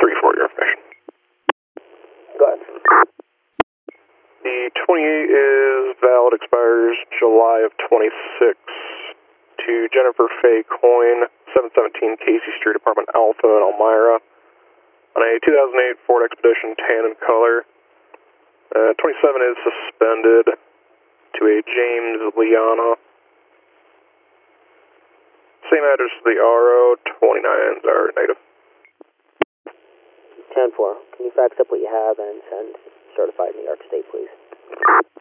3 for your information. Go ahead. The 28 is valid, expires July of 26. To Jennifer Faye Coyne, 717 Casey Street, Apartment Alpha in Elmira, on a 2008 Ford Expedition tan in color. 27 is suspended to a James Liana. Same address as the RO, 29s are native. 10-4, can you fax up what you have and send certified New York State, please?